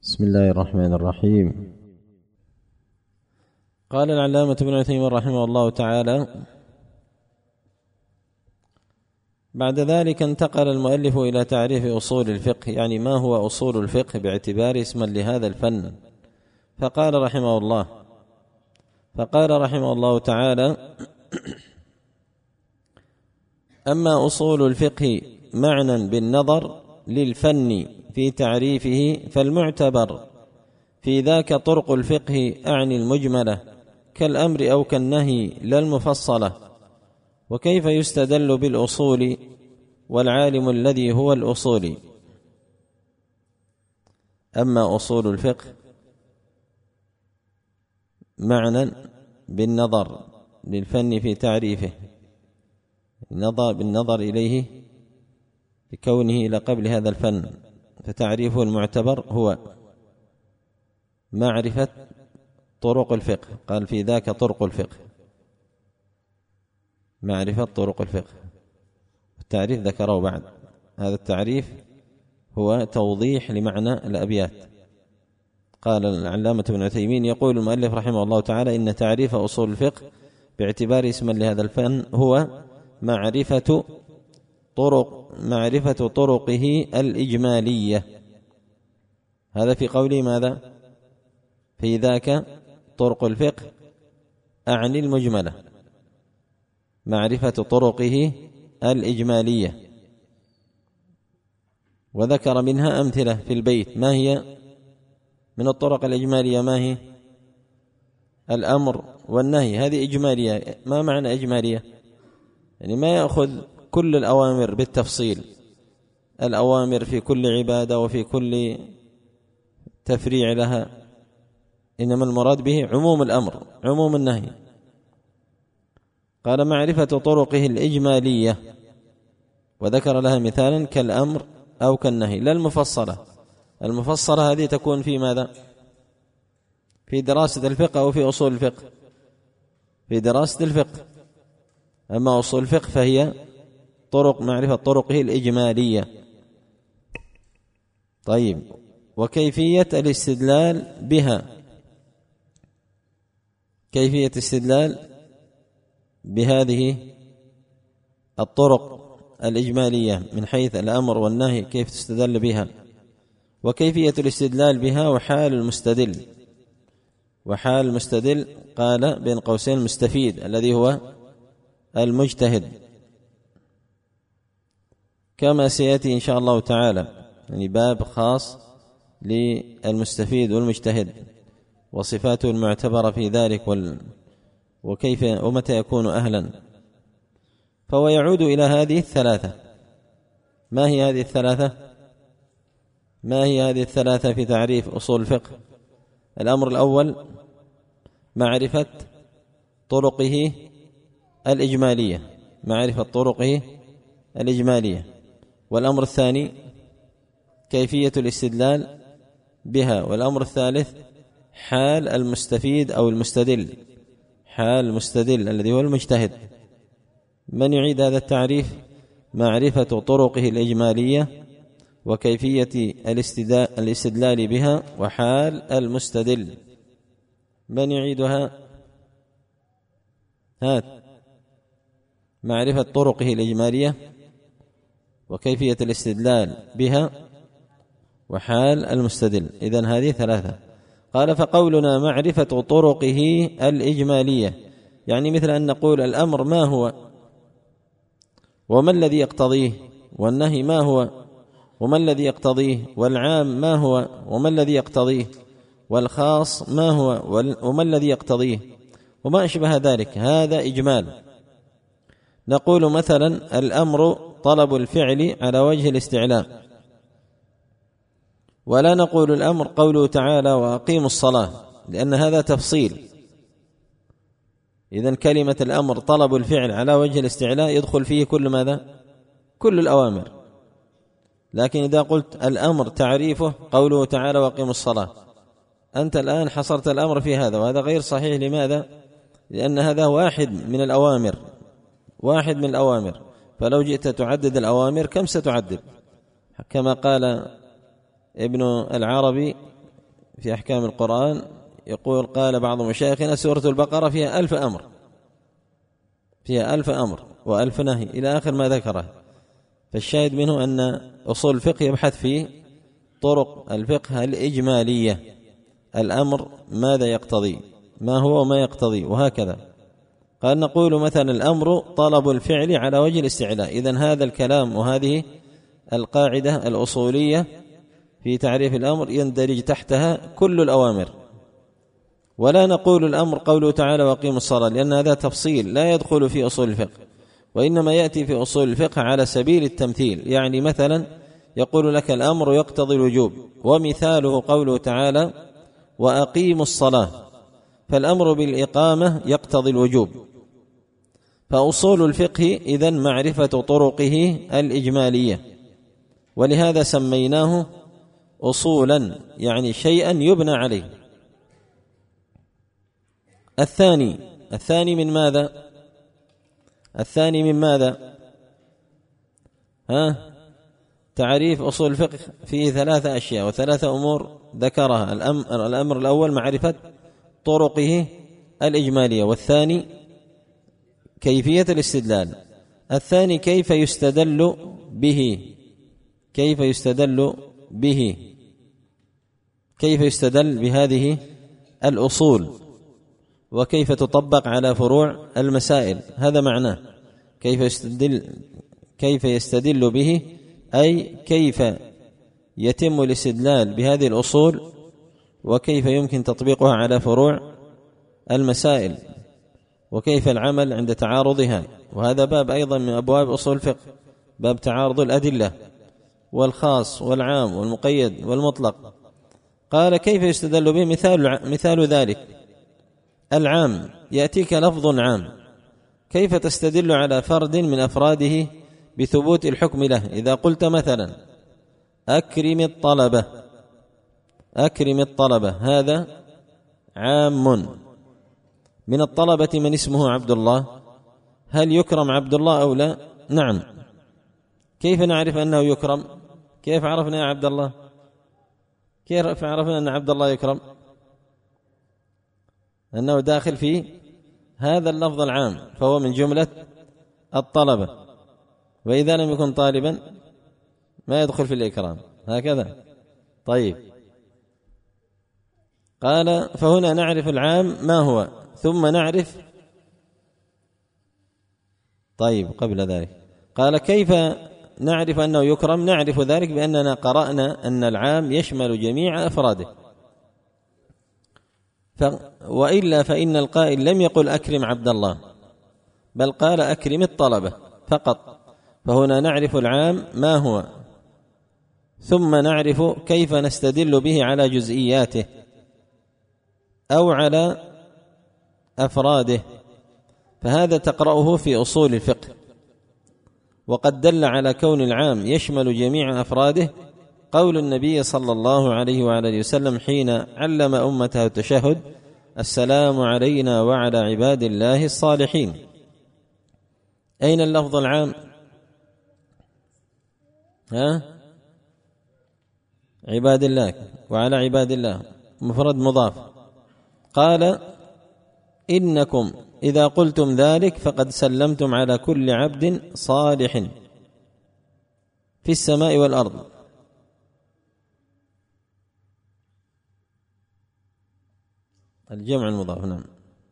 بسم الله الرحمن الرحيم. قال العلامة ابن عثيمين رحمه الله تعالى: بعد ذلك انتقل المؤلف إلى تعريف أصول الفقه، يعني ما هو أصول الفقه باعتبار اسما لهذا الفن. فقال رحمه الله تعالى: أما أصول الفقه معنى بالنظر للفن في تعريفه فالمعتبر في ذاك طرق الفقه أعني المجملة كالأمر أو كالنهي لا المفصلة، وكيف يستدل بالأصول والعالم الذي هو الأصول. أما أصول الفقه معنى بالنظر للفن في تعريفه، بالنظر إليه بكونه إلى قبل هذا الفن، فتعريفه المعتبر هو معرفة طرق الفقه. قال في ذاك طرق الفقه، معرفة طرق الفقه. التعريف ذكره بعد، هذا التعريف هو توضيح لمعنى الأبيات. قال العلامة ابن عثيمين: يقول المؤلف رحمه الله تعالى: إن تعريف أصول الفقه باعتبار اسما لهذا الفن هو معرفة طرقه الإجمالية. هذا في قوله ماذا؟ في ذاك طرق الفقه أعني المجملة، معرفة طرقه الإجمالية. وذكر منها أمثلة في البيت. ما هي من الطرق الإجمالية؟ ما هي؟ الأمر والنهي، هذه إجمالية. ما معنى إجمالية؟ يعني ما يأخذ كل الأوامر بالتفصيل، الأوامر في كل عبادة وفي كل تفريع لها، إنما المراد به عموم الأمر عموم النهي. قال معرفة طرقه الإجمالية، وذكر لها مثالا كالأمر أو كالنهي لا المفصلة. المفصلة هذه تكون في ماذا؟ في دراسة الفقه أو في أصول الفقه؟ في دراسة الفقه. أما أصول الفقه فهي معرفة طرقه الإجمالية. طيب، وكيفية الاستدلال بها، كيفية الاستدلال بهذه الطرق الإجمالية من حيث الأمر والنهي، كيف تستدل بها، وكيفية الاستدلال بها، وحال المستدل. وحال المستدل قال بين قوسين المستفيد الذي هو المجتهد، كما سيأتي إن شاء الله تعالى، يعني باب خاص للمستفيد والمجتهد وصفاته المعتبرة في ذلك وكيف ومتى يكون أهلا. فهو يعود إلى هذه الثلاثة. ما هي هذه الثلاثة؟ ما هي هذه الثلاثة في تعريف أصول الفقه؟ الأمر الأول معرفة طرقه الإجمالية، معرفة طرقه الإجمالية. والأمر الثاني كيفية الاستدلال بها. والأمر الثالث حال المستفيد أو المستدل، حال المستدل الذي هو المجتهد. من يعيد هذا التعريف؟ معرفة طرقه الإجمالية، وكيفية الاستدلال بها، وحال المستدل. من يعيدها؟ هات. معرفة طرقه الإجمالية، وكيفية الاستدلال بها، وحال المستدل. إذن هذه ثلاثة. قال: فقولنا معرفة طرقه الإجمالية، يعني مثل أن نقول الأمر ما هو وما الذي يقتضيه، والنهي ما هو وما الذي يقتضيه، والعام ما هو وما الذي يقتضيه، والخاص ما هو وما الذي يقتضيه، وما أشبه ذلك. هذا إجمال. نقول مثلا الأمر طلب الفعل على وجه الاستعلاء، ولا نقول الأمر قوله تعالى وأقيموا الصلاة، لأن هذا تفصيل. إذن كلمة الأمر طلب الفعل على وجه الاستعلاء يدخل فيه كل ماذا؟ كل الأوامر. لكن إذا قلت الأمر تعريفه قوله تعالى وأقيموا الصلاة، أنت الآن حصرت الأمر في هذا، وهذا غير صحيح. لماذا؟ لأن هذا واحد من الأوامر، واحد من الأوامر. فلو جئت تعدد الأوامر كم ستعدد؟ كما قال ابن العربي في أحكام القرآن يقول قال بعض مشايخنا سورة البقرة فيها 1000 أمر، فيها 1000 أمر و1000 نهي إلى آخر ما ذكره. فالشاهد منه أن أصول الفقه يبحث في طرق الفقه الإجمالية، الأمر ماذا يقتضي، ما هو وما يقتضي، وهكذا. قال نقول مثلا الأمر طلب الفعل على وجه الاستعلاء. إذن هذا الكلام وهذه القاعدة الأصولية في تعريف الأمر يندرج تحتها كل الأوامر. ولا نقول الأمر قوله تعالى وأقيموا الصلاة، لأن هذا تفصيل لا يدخل في أصول الفقه، وإنما يأتي في أصول الفقه على سبيل التمثيل. يعني مثلا يقول لك الأمر يقتضي الوجوب، ومثاله قوله تعالى وأقيموا الصلاة، فالأمر بالإقامة يقتضي الوجوب. فأصول الفقه إذن معرفة طرقه الإجمالية، ولهذا سميناه أصولا، يعني شيئا يبنى عليه. الثاني من ماذا؟ الثاني من ماذا؟ تعريف أصول الفقه فيه 3 أشياء و3 أمور ذكرها. الأمر الأول معرفة طرقه الإجمالية، والثاني كيفية الاستدلال، الثاني كيف يستدل به، كيف يستدل به، كيف يستدل بهذه الأصول، وكيف تطبق على فروع المسائل. هذا معناه كيف يستدل به، أي كيف يتم الاستدلال بهذه الأصول، وكيف يمكن تطبيقها على فروع المسائل، وكيف العمل عند تعارضها. وهذا باب أيضا من أبواب أصول الفقه، باب تعارض الأدلة والخاص والعام والمقيد والمطلق. قال كيف يستدل به؟ مثال ذلك العام، يأتيك لفظ عام، كيف تستدل على فرد من أفراده بثبوت الحكم له؟ إذا قلت مثلا أكرم الطلبة، أكرم الطلبة، هذا عام. من الطلبة من اسمه عبد الله، هل يكرم عبد الله أو لا؟ نعم. كيف نعرف أنه يكرم؟ كيف عرفنا يا عبد الله؟ كيف عرفنا أن عبد الله يكرم؟ أنه داخل في هذا اللفظ العام، فهو من جملة الطلبة، وإذا لم يكن طالبا ما يدخل في الإكرام، هكذا. طيب، قال فهنا نعرف العام ما هو، ثم نعرف. طيب، قبل ذلك قال كيف نعرف أنه يكرم؟ نعرف ذلك بأننا قرأنا أن العام يشمل جميع أفراده، وإلا فإن القائل لم يقل أكرم عبد الله، بل قال أكرم الطلبة فقط. فهنا نعرف العام ما هو، ثم نعرف كيف نستدل به على جزئياته أو على أفراده. فهذا تقرأه في أصول الفقه. وقد دل على كون العام يشمل جميع أفراده قول النبي صلى الله عليه وعلى وسلم حين علم أمته التشهد: السلام علينا وعلى عباد الله الصالحين. أين اللفظ العام؟ عباد الله، وعلى عباد الله، مفرد مضاف. قال: إنكم إذا قلتم ذلك فقد سلمتم على كل عبد صالح في السماء والأرض. الجمع المضاف، نعم.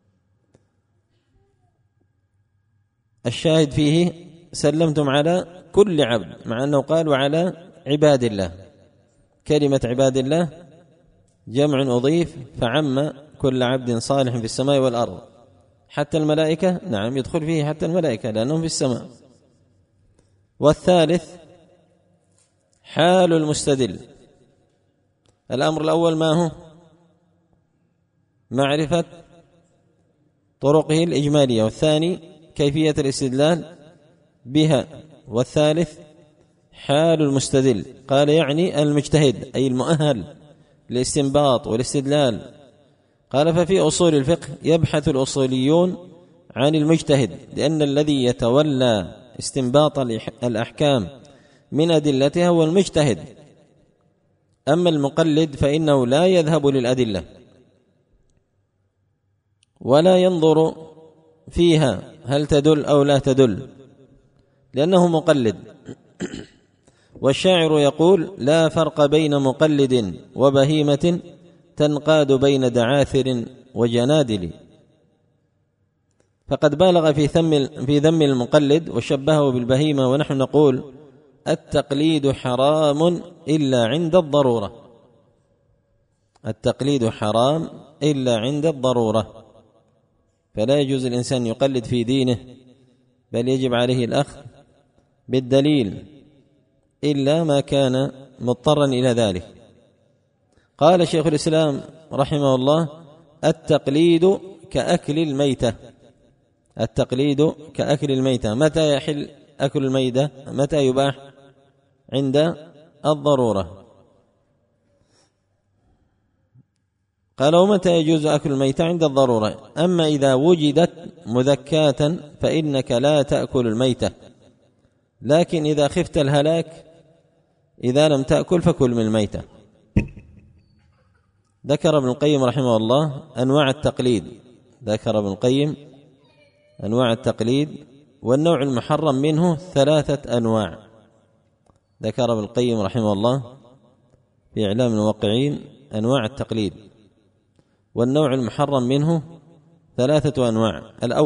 الشاهد فيه سلمتم على كل عبد، مع أنه قال وعلى عباد الله. كلمة عباد الله جمع أضيف فعم كل عبد صالح في السماء والأرض، حتى الملائكة، نعم، يدخل فيه حتى الملائكة لأنهم في السماء. والثالث حال المستدل. الأمر الأول ما هو؟ معرفة طرقه الإجمالية، والثاني كيفية الاستدلال بها، والثالث حال المستدل. قال يعني المجتهد، أي المؤهل للاستنباط والاستدلال. قال ففي أصول الفقه يبحث الأصوليون عن المجتهد، لأن الذي يتولى استنباط الأحكام من أدلتها هو المجتهد. أما المقلد فإنه لا يذهب للأدلة ولا ينظر فيها هل تدل أو لا تدل، لأنه مقلد. والشاعر يقول: لا فرق بين مقلد وبهيمة تنقاد بين دعاثر وجنادل. فقد بالغ في ذم المقلد وشبهه بالبهيمة، ونحن نقول: التقليد حرام إلا عند الضرورة. التقليد حرام إلا عند الضرورة، فلا يجوز الإنسان يقلد في دينه، بل يجب عليه الأخذ بالدليل إلا ما كان مضطرا إلى ذلك. قال شيخ الإسلام رحمه الله: التقليد كأكل الميتة. التقليد كأكل الميتة. متى يحل أكل الميتة؟ متى يباح؟ عند الضرورة. قال: ومتى يجوز أكل الميتة؟ عند الضرورة. أما إذا وجدت مذكاة فإنك لا تأكل الميتة، لكن إذا خفت الهلاك إذا لم تأكل فكل من الميتة. ذكر ابن القيم رحمه الله أنواع التقليد. ذكر ابن القيم أنواع التقليد، والنوع المحرم منه 3 أنواع. ذكر ابن القيم رحمه الله في إعلام الموقعين أنواع التقليد، والنوع المحرم منه 3 أنواع.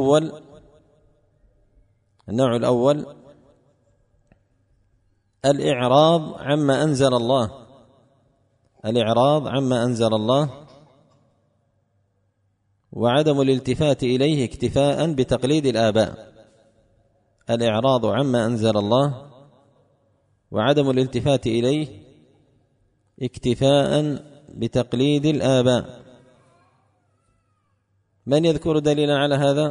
النوع الأول الإعراض عما أنزل الله. الإعراض عما أنزل الله وعدم الالتفات إليه اكتفاء بتقليد الآباء. الإعراض عما أنزل الله وعدم الالتفات إليه اكتفاء بتقليد الآباء. من يذكر دليلا على هذا؟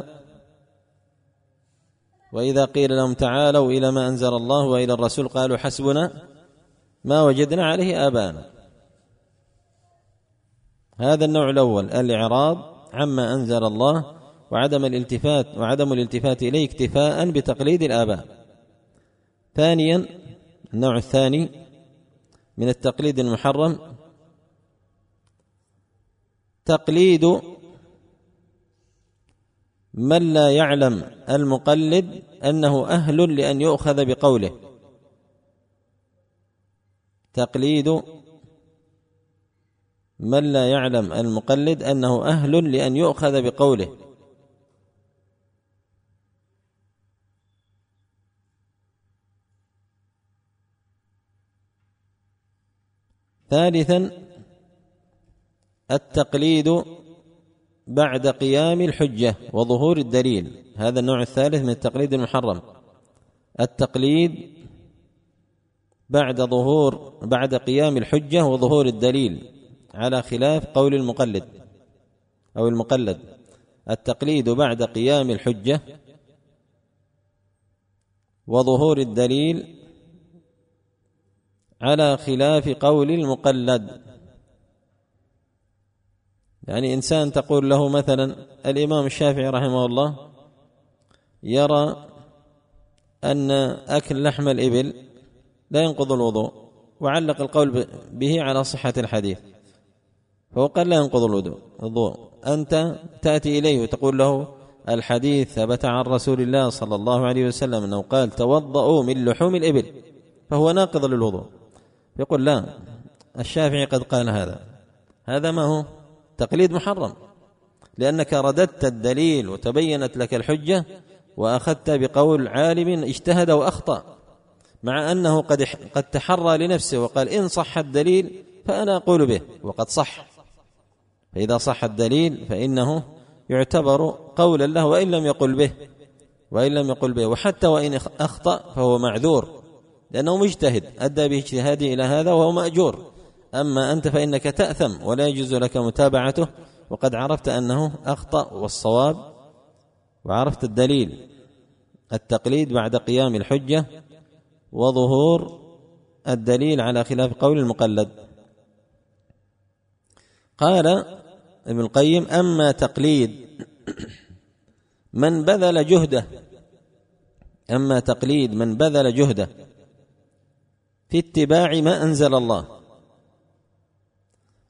وإذا قيل لهم تعالوا إلى ما أنزل الله وإلى الرسول قالوا حسبنا ما وجدنا عليه آباءنا. هذا النوع الأول، الإعراض عما أنزل الله وعدم الالتفات إليه اكتفاء بتقليد الآباء. ثانيا، النوع الثاني من التقليد المحرم تقليد من لا يعلم المقلد أنه أهل لأن يؤخذ بقوله. تقليد من لا يعلم المقلد أنه أهل لأن يؤخذ بقوله. ثالثا، التقليد بعد قيام الحجة وظهور الدليل. هذا النوع الثالث من التقليد المحرم، التقليد بعد قيام الحجة وظهور الدليل، على خلاف قول المقلد أو المقلد. التقليد بعد قيام الحجة وظهور الدليل على خلاف قول المقلد. يعني إنسان تقول له مثلا الإمام الشافعي رحمه الله يرى أن أكل لحم الإبل لا ينقض الوضوء، وعلق القول به على صحة الحديث، فهو قال لا ينقض الوضوء. أنت تأتي إليه وتقول له الحديث ثبت عن رسول الله صلى الله عليه وسلم أنه قال توضؤوا من لحوم الإبل، فهو ناقض للوضوء. يقول لا، الشافعي قد قال هذا ما هو تقليد محرم، لأنك رددت الدليل وتبينت لك الحجة وأخذت بقول عالم اجتهد وأخطأ، مع أنه قد تحرى لنفسه وقال إن صح الدليل فأنا أقول به، وقد صح. فإذا صح الدليل فإنه يعتبر قولا له وإن لم يقل به، وحتى وإن أخطأ فهو معذور، لأنه مجتهد أدى باجتهاده إلى هذا وهو مأجور. أما أنت فإنك تأثم ولا يجوز لك متابعته، وقد عرفت أنه أخطأ والصواب وعرفت الدليل. التقليد بعد قيام الحجة وظهور الدليل على خلاف قول المقلد. قال ابن القيم أما تقليد من بذل جهده في اتباع ما أنزل الله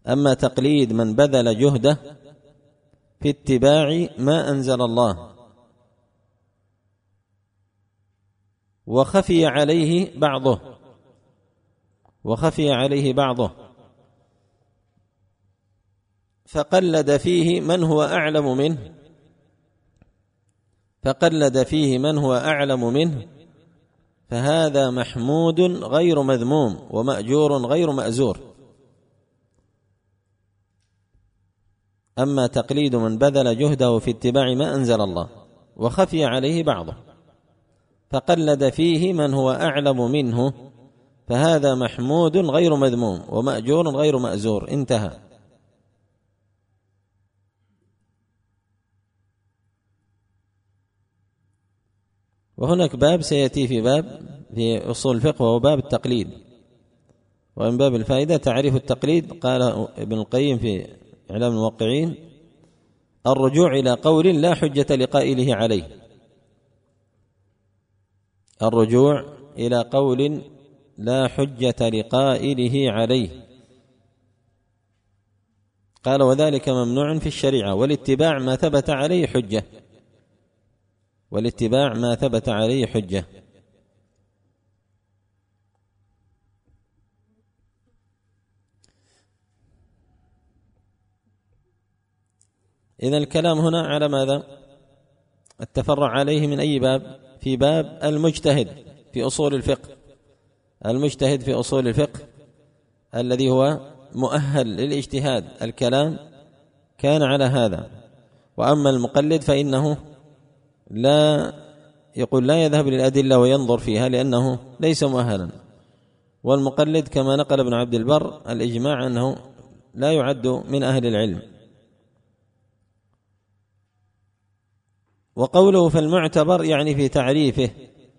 أما تقليد من بذل جهده في اتباع ما أنزل الله وخفي عليه بعضه فقلد فيه من هو أعلم منه فهذا محمود غير مذموم ومأجور غير مأزور. أما تقليد من بذل جهده في اتباع ما أنزل الله وخفي عليه بعضه فقلد فيه من هو أعلم منه فهذا محمود غير مذموم ومأجور غير مأزور. انتهى. وهناك باب سيأتي في أصول الفقه وهو باب التقليد، ومن باب الفائدة تعريف التقليد. قال ابن القيم في إعلام الموقعين: الرجوع إلى قول لا حجة لقائله عليه. الرجوع إلى قول لا حجة لقائله عليه. قال: وذلك ممنوع في الشريعة، والاتباع ما ثبت عليه حجة. إذن الكلام هنا على ماذا؟ التفرع عليه من أي باب؟ في باب المجتهد في أصول الفقه. المجتهد في أصول الفقه الذي هو مؤهل للاجتهاد، الكلام كان على هذا. وأما المقلد فإنه لا يذهب للأدلة وينظر فيها لأنه ليس مؤهلا. والمقلد كما نقل ابن عبد البر الإجماع أنه لا يعد من أهل العلم. وقوله فالمعتبر يعني في تعريفه،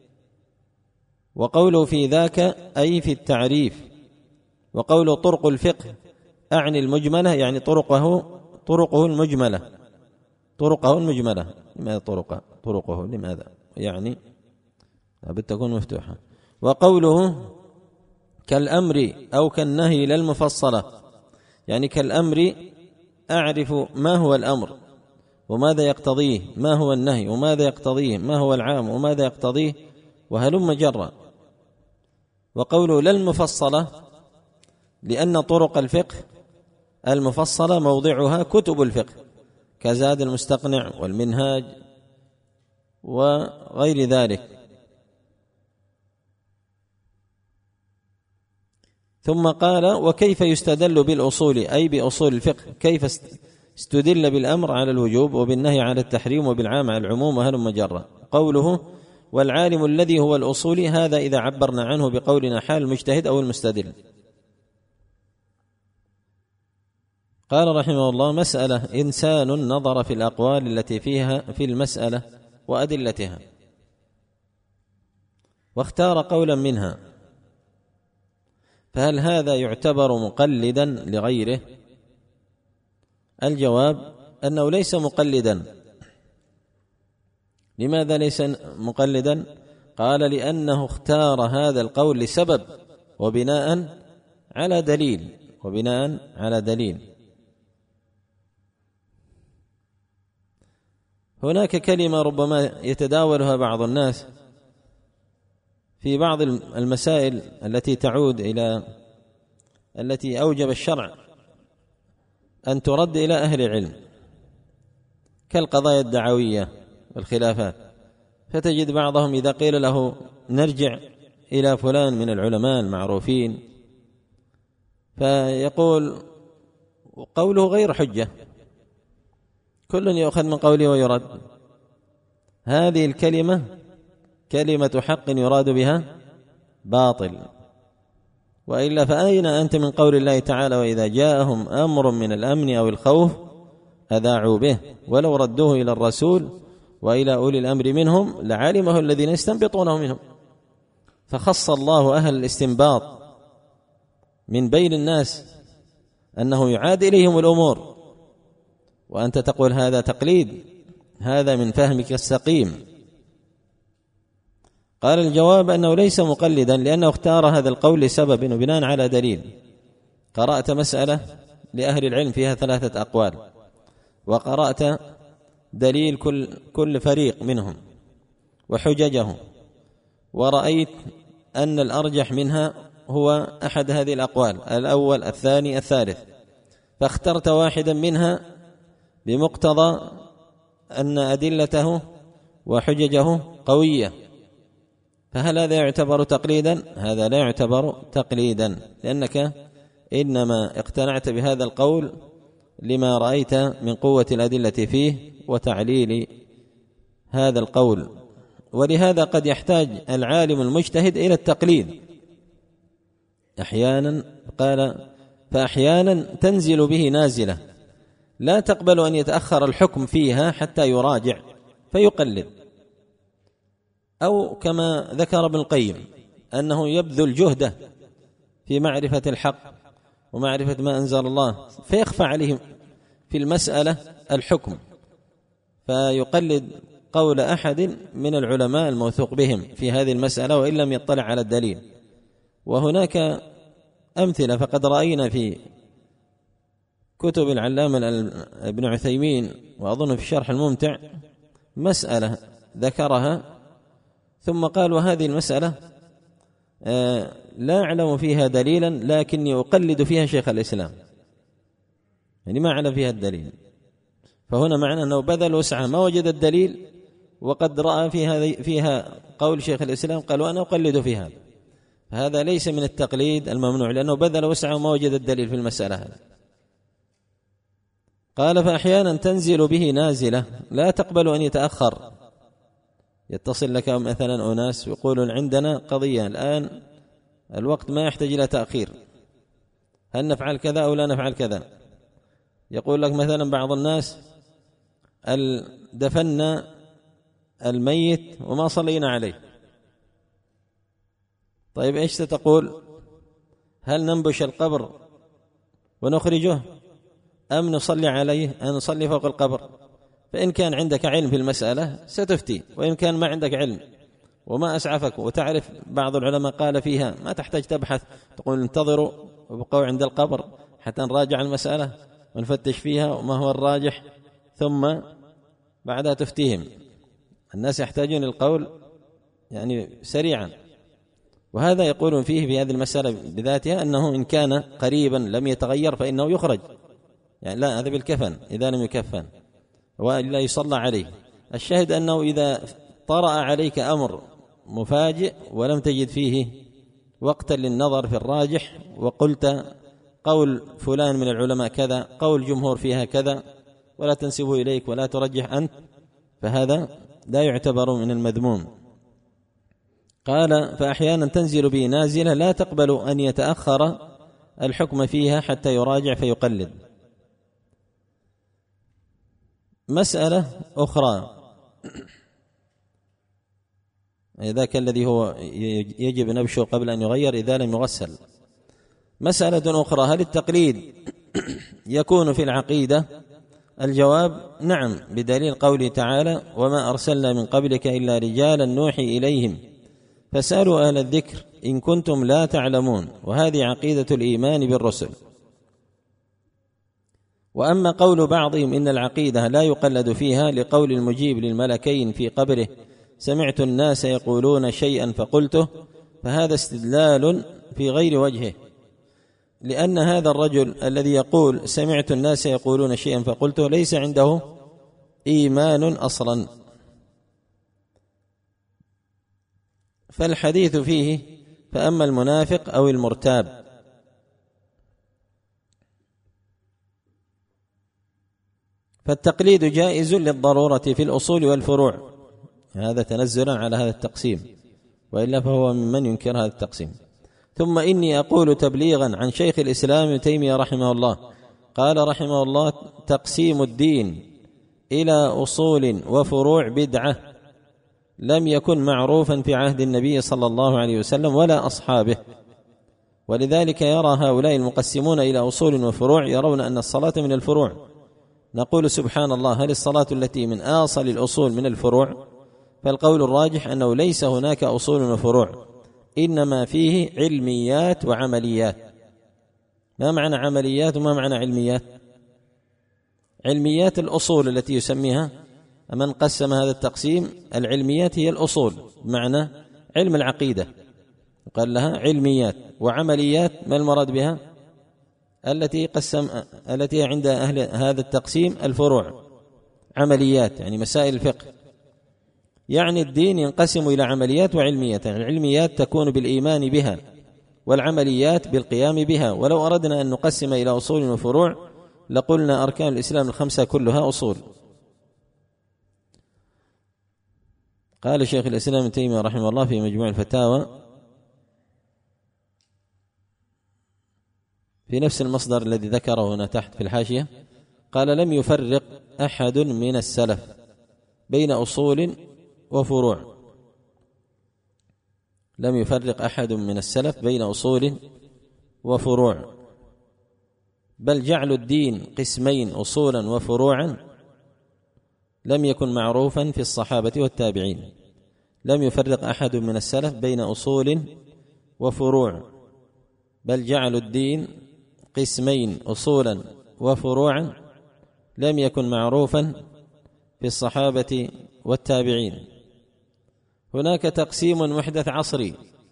وقوله في ذاك أي في التعريف. وقوله طرق الفقه أعني المجملة، يعني طرقه المجملة. لماذا طرقه لماذا؟ يعني لابد تكون مفتوحة. وقوله كالأمر أو كالنهي لا المفصلة، يعني كالأمر أعرف ما هو الأمر وماذا يقتضيه، ما هو النهي وماذا يقتضيه، ما هو العام وماذا يقتضيه، وهلم جرا. وقوله لا المفصلة لأن طرق الفقه المفصلة موضعها كتب الفقه كزاد المستقنع والمنهاج وغير ذلك. ثم قال وكيف يستدل بالأصول أي بأصول الفقه، كيف استدل بالأمر على الوجوب وبالنهي على التحريم وبالعام على العموم وهلم جرا. قوله والعالم الذي هو الأصولي، هذا إذا عبرنا عنه بقولنا حال المجتهد أو المستدل. قال رحمه الله مسألة: إنسان نظر في الأقوال التي فيها في المسألة وأدلتها واختار قولا منها، فهل هذا يعتبر مقلدا لغيره؟ الجواب أنه ليس مقلدا. لماذا ليس مقلدا؟ قال لأنه اختار هذا القول لسبب وبناء على دليل. هناك كلمة ربما يتداولها بعض الناس في بعض المسائل التي تعود إلى التي أوجب الشرع أن ترد إلى أهل العلم كالقضايا الدعوية والخلافات، فتجد بعضهم إذا قيل له نرجع إلى فلان من العلماء المعروفين فيقول قوله غير حجة، كل يؤخذ من قوله ويرد. هذه الكلمة كلمة حق يراد بها باطل، وإلا فأين أنت من قول الله تعالى وإذا جاءهم أمر من الأمن أو الخوف أذاعوا به ولو ردوه إلى الرسول وإلى أولي الأمر منهم لعلمه الذين يستنبطونه منهم. فخص الله أهل الاستنباط من بين الناس أنه يعاد إليهم الأمور، وأنت تقول هذا تقليد، هذا من فهمك السقيم. قال الجواب أنه ليس مقلدا لأنه اختار هذا القول لسبب وبناء على دليل. قرأت مسألة لأهل العلم فيها 3 أقوال، وقرأت دليل كل فريق منهم وحججه، ورأيت أن الأرجح منها هو أحد هذه الأقوال، الأول الثاني الثالث، فاخترت واحدا منها بمقتضى أن أدلته وحججه قوية، فهل هذا يعتبر تقليدا؟ هذا لا يعتبر تقليدا، لأنك إنما اقتنعت بهذا القول لما رأيت من قوة الأدلة فيه وتعليل هذا القول. ولهذا قد يحتاج العالم المجتهد إلى التقليد أحيانا. قال فأحيانا تنزل به نازلة لا تقبل أن يتأخر الحكم فيها حتى يراجع فيقلد، أو كما ذكر ابن القيم أنه يبذل جهده في معرفة الحق ومعرفة ما أنزل الله، فيخفى عليه في المسألة الحكم، فيقلد قول أحد من العلماء الموثوق بهم في هذه المسألة وإن لم يطلع على الدليل. وهناك أمثلة، فقد رأينا في كتب العلامة ابن عثيمين وأظن في الشرح الممتع مسألة ذكرها ثم قال وهذه المسألة لا أعلم فيها دليلا لكني أقلد فيها شيخ الإسلام، يعني ما أعلم فيها الدليل، فهنا معنى أنه بذل وسعه ما وجد الدليل وقد رأى فيها قول شيخ الإسلام قال وأنا أقلد فيها، فهذا ليس من التقليد الممنوع لأنه بذل وسعه وما وجد الدليل في المسألة هذا. قال فأحيانا تنزل به نازلة لا تقبل أن يتأخر، يتصل لك مثلا أناس يقولون عندنا قضية الآن الوقت ما يحتاج إلى تأخير، هل نفعل كذا أو لا نفعل كذا؟ يقول لك مثلا بعض الناس دفنا الميت وما صلينا عليه، طيب إيش ستقول؟ هل ننبش القبر ونخرجه أم نصلي عليه أن نصلي فوق القبر؟ فإن كان عندك علم في المسألة ستفتي، وإن كان ما عندك علم وما أسعفك وتعرف بعض العلماء قال فيها ما تحتاج تبحث، تقول انتظروا وابقوا عند القبر حتى نراجع المسألة ونفتش فيها وما هو الراجح ثم بعدها تفتيهم. الناس يحتاجون القول يعني سريعا، وهذا يقولون فيه في هذه المسألة بذاتها أنه إن كان قريبا لم يتغير فإنه يخرج، يعني لا هذا بالكفن إذا لم يكفن وإلا يصلى عليه. الشاهد أنه إذا طرأ عليك أمر مفاجئ ولم تجد فيه وقتا للنظر في الراجح وقلت قول فلان من العلماء كذا، قول جمهور فيها كذا، ولا تنسبه إليك ولا ترجح أنت، فهذا لا يعتبر من المذموم. قال فأحيانا تنزل به نازلة لا تقبل أن يتأخر الحكم فيها حتى يراجع فيقلد. مسألة أخرى ذاك الذي هو يجب نبشه قبل أن يغير إذا لم يغسل. مسألة أخرى هل التقليد يكون في العقيدة؟ الجواب نعم، بدليل قوله تعالى وما أرسلنا من قبلك إلا رجالا نوحي إليهم فاسألوا أهل الذكر إن كنتم لا تعلمون، وهذه عقيدة الإيمان بالرسل. وأما قول بعضهم إن العقيدة لا يقلد فيها لقول المجيب للملكين في قبره سمعت الناس يقولون شيئا فقلته، فهذا استدلال في غير وجهه، لأن هذا الرجل الذي يقول سمعت الناس يقولون شيئا فقلته ليس عنده إيمان أصلا، فالحديث فيه فأما المنافق أو المرتاب. فالتقليد جائز للضرورة في الأصول والفروع، هذا تنزلا على هذا التقسيم، وإلا فهو ممن ينكر هذا التقسيم. ثم إني أقول تبليغا عن شيخ الإسلام ابن تيمية رحمه الله قال رحمه الله تقسيم الدين إلى أصول وفروع بدعة لم يكن معروفا في عهد النبي صلى الله عليه وسلم ولا أصحابه، ولذلك يرى هؤلاء المقسمون إلى أصول وفروع يرون أن الصلاة من الفروع. نقول سبحان الله، هل الصلاة التي من آصل الأصول من الفروع؟ فالقول الراجح أنه ليس هناك أصول وفروع، إنما فيه علميات وعمليات، ما معنى عمليات وما معنى علميات؟ علميات الأصول التي يسميها من قسم هذا التقسيم، العلميات هي الأصول بمعنى علم العقيدة قال لها علميات، وعمليات ما المراد بها؟ التي عند أهل هذا التقسيم الفروع. عمليات يعني مسائل الفقه، يعني الدين ينقسم إلى عمليات وعلميات. يعني العلميات تكون بالإيمان بها، والعمليات بالقيام بها. ولو أردنا أن نقسم إلى أصول وفروع لقلنا أركان الإسلام الخمسة كلها أصول. قال شيخ الإسلام ابن تيمية رحمه الله في مجموع الفتاوى في نفس المصدر الذي ذكره هنا تحت في الحاشية، قال لم يفرق أحد من السلف بين أصول وفروع. لم يفرق أحد من السلف بين أصول وفروع، بل جعل الدين قسمين أصولا وفروعا لم يكن معروفا في الصحابة والتابعين. لم يفرق أحد من السلف بين أصول وفروع، بل جعلوا الدين قسمين أصولا وفروعا لم يكن معروفا في الصحابة والتابعين. هناك تقسيم محدث عصري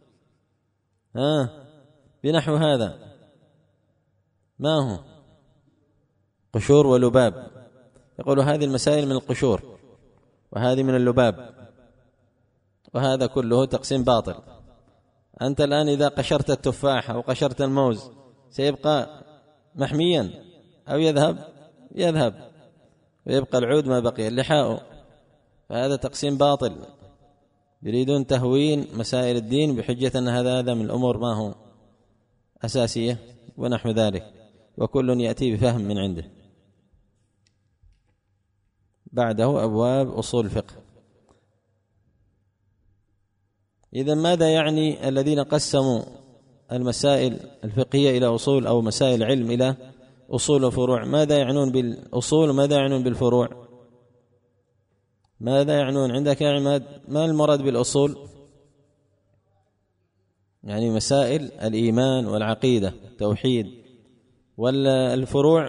بنحو هذا، ما هو؟ قشور ولباب. يقول هذه المسائل من القشور وهذه من اللباب، وهذا كله تقسيم باطل. أنت الآن إذا قشرت التفاح أو قشرت الموز سيبقى محميا أو يذهب ويبقى العود ما بقي اللحاء، فهذا تقسيم باطل. يريدون تهوين مسائل الدين بحجة أن هذا من الأمور ما هو أساسية ونحو ذلك، وكل يأتي بفهم من عنده. بعده أبواب أصول الفقه. إذن ماذا يعني الذين قسموا المسائل الفقهية إلى أصول أو مسائل علم إلى أصول وفروع؟ ماذا يعنون بالأصول وماذا يعنون بالفروع؟ ماذا يعنون عندك يا عماد؟ ما المراد بالأصول؟ يعني مسائل الإيمان والعقيدة التوحيد. والفروع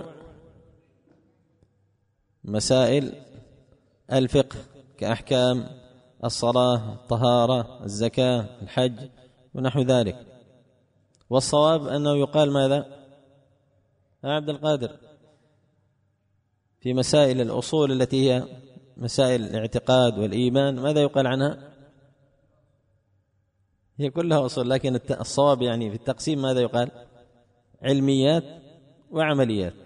مسائل الفقه كأحكام الصلاة الطهارة الزكاة الحج ونحو ذلك. والصواب أنه يقال ماذا يا عبد القادر في مسائل الأصول التي هي مسائل الاعتقاد والإيمان؟ ماذا يقال عنها؟ هي كلها أصول، لكن الصواب يعني في التقسيم ماذا يقال؟ علميات وعمليات.